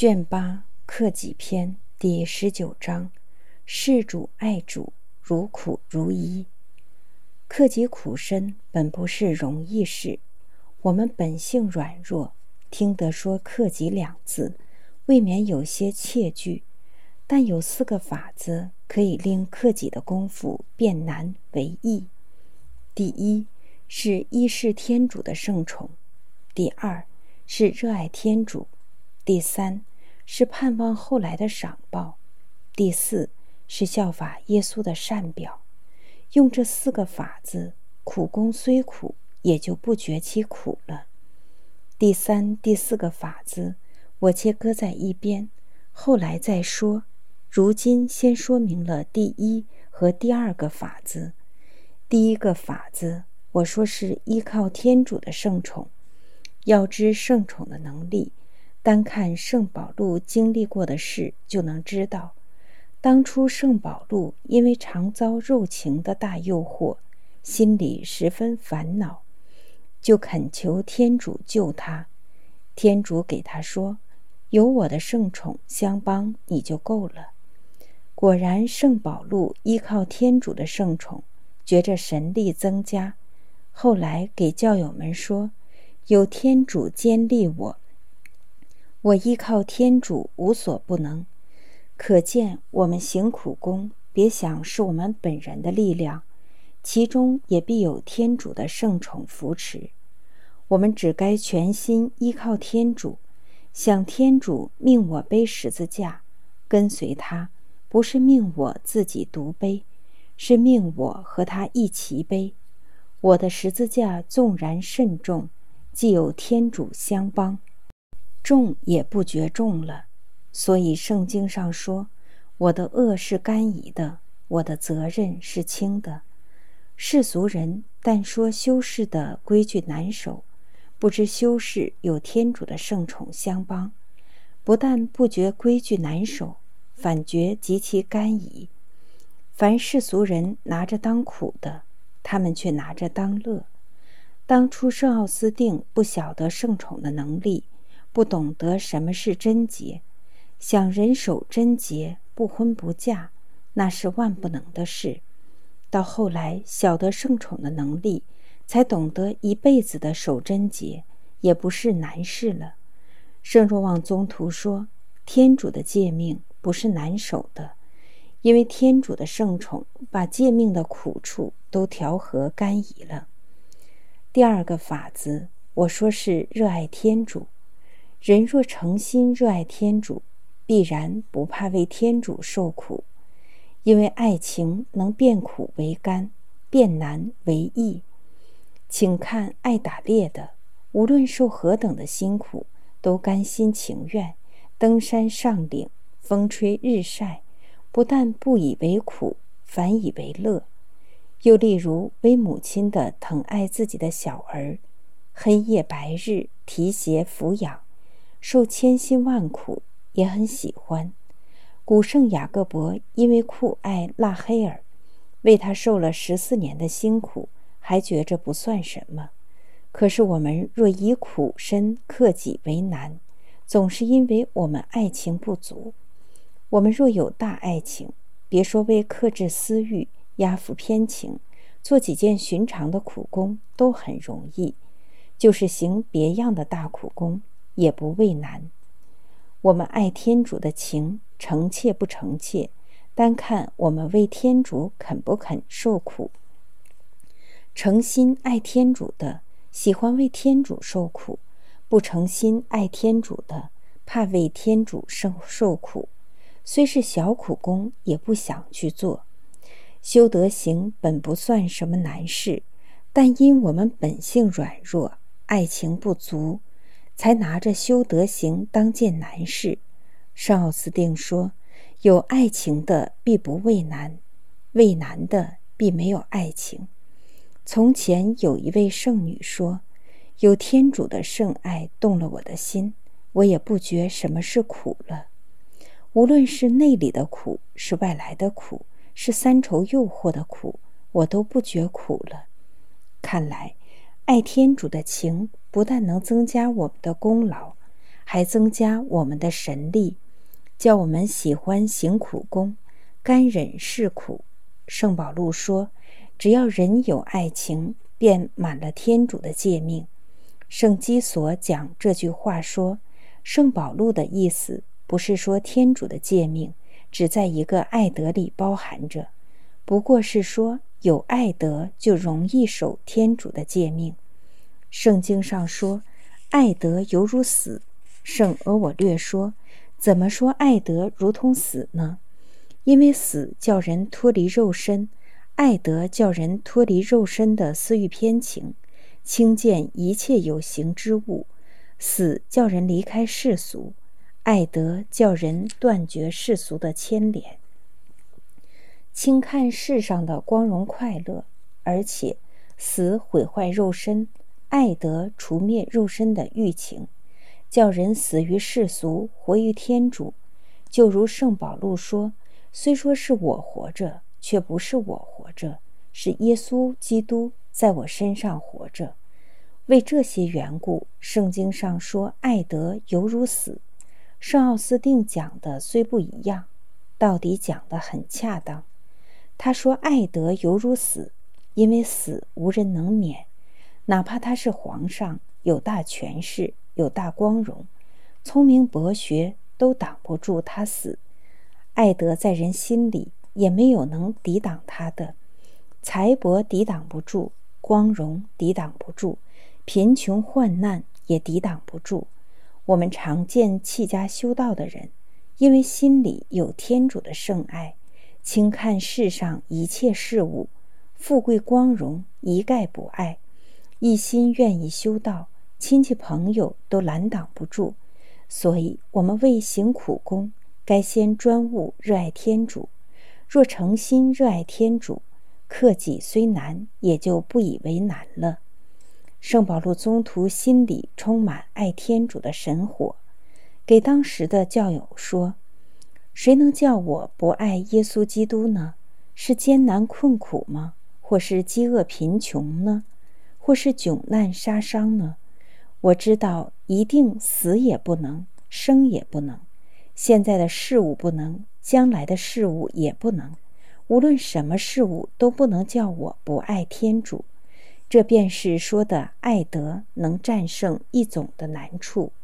卷8克己篇第19章，事主爱主，如苦如衣。克己苦身本不是容易事，我们本性软弱，听得说克己2字，未免有些怯惧。但有4个法子可以令克己的功夫变难为易。第一是依侍天主的圣宠，第2是热爱天主，第3是盼望后来的赏报，第4是效法耶稣的善表。用这4个法子，苦功虽苦，也就不觉其苦了。第3、第4个法子，我且搁在一边，后来再说。如今先说明了第1和第2个法子。第1个法子，我说是依靠天主的圣宠。要知圣宠的能力，单看圣保禄经历过的事就能知道。当初圣保禄因为常遭肉情的大诱惑，心里十分烦恼，就恳求天主救他。天主给他说，有我的圣宠相帮，你就够了。果然圣保禄依靠天主的圣宠，觉着神力增加。后来给教友们说，有天主坚立我，我依靠天主无所不能。可见我们行苦功，别想是我们本人的力量，其中也必有天主的圣宠扶持。我们只该全心依靠天主，想天主命我背十字架，跟随他，不是命我自己独背，是命我和他一齐背。我的十字架纵然甚重，既有天主相帮，重也不觉重了。所以圣经上说，我的恶是甘饴的，我的责任是轻的。世俗人但说修士的规矩难守，不知修士有天主的圣宠相帮，不但不觉规矩难守，反觉极其甘饴。凡世俗人拿着当苦的，他们却拿着当乐。当初圣奥斯定不晓得圣宠的能力，不懂得什么是贞洁，想人守贞洁，不婚不嫁，那是万不能的事。到后来晓得圣宠的能力，才懂得一辈子的守贞洁也不是难事了。圣若望宗徒说，天主的诫命不是难守的，因为天主的圣宠把诫命的苦处都调和甘饴了。第2个法子，我说是热爱天主。人若诚心热爱天主，必然不怕为天主受苦，因为爱情能变苦为甘，变难为易。请看爱打猎的，无论受何等的辛苦，都甘心情愿，登山上岭，风吹日晒，不但不以为苦，反以为乐。又例如为母亲的疼爱自己的小儿，黑夜白日提携抚养，受千辛万苦，也很喜欢。古圣雅各伯因为酷爱拉黑尔，为他受了14年的辛苦，还觉着不算什么。可是我们若以苦身克己为难，总是因为我们爱情不足。我们若有大爱情，别说为克制私欲，压服偏情，做几件寻常的苦工都很容易，就是行别样的大苦工也不畏难。我们爱天主的情诚切不诚切，单看我们为天主肯不肯受苦。诚心爱天主的，喜欢为天主受苦；不诚心爱天主的，怕为天主受苦，虽是小苦工也不想去做。修德行本不算什么难事，但因我们本性软弱，爱情不足，才拿着修德行当件难事。圣奥斯定说，有爱情的必不畏难，畏难的必没有爱情。从前有一位圣女说，有天主的圣爱动了我的心，我也不觉什么是苦了。无论是内里的苦，是外来的苦，是三愁诱惑的苦，我都不觉苦了。看来爱天主的情不但能增加我们的功劳， 还增加我们的神力，叫我们喜欢行苦功，甘忍世苦。圣保禄说，只要人有爱情，便满了天主的诫命。圣基索讲这句话说，圣保禄的意思不是说天主的诫命只在一个爱德里包含着，不过是说有爱德就容易守天主的诫命。圣经上说，爱德犹如死。圣俄我略说，怎么说爱德如同死呢？因为死叫人脱离肉身，爱德叫人脱离肉身的私欲偏情，轻贱一切有形之物。死叫人离开世俗，爱德叫人断绝世俗的牵连，轻看世上的光荣快乐。而且死毁坏肉身，爱德除灭肉身的欲情，叫人死于世俗，活于天主。就如圣保禄说，虽说是我活着，却不是我活着，是耶稣基督在我身上活着。为这些缘故，圣经上说爱德犹如死。圣奥斯定讲的虽不一样，到底讲得很恰当。他说爱德犹如死，因为死无人能免，哪怕他是皇上，有大权势，有大光荣，聪明博学，都挡不住他死。爱德在人心里也没有能抵挡他的，财帛抵挡不住，光荣抵挡不住，贫穷患难也抵挡不住。我们常见弃家修道的人，因为心里有天主的圣爱，轻看世上一切事物，富贵光荣一概不爱，一心愿意修道，亲戚朋友都拦挡不住。所以我们为行苦功，该先专务热爱天主。若诚心热爱天主，克己虽难，也就不以为难了。圣保禄宗徒心里充满爱天主的神火，给当时的教友说，谁能叫我不爱耶稣基督呢？是艰难困苦吗？或是饥饿贫穷呢？或是窘难杀伤呢？我知道一定死也不能，生也不能，现在的事物不能，将来的事物也不能，无论什么事物都不能叫我不爱天主。这便是说的爱德能战胜一种的难处。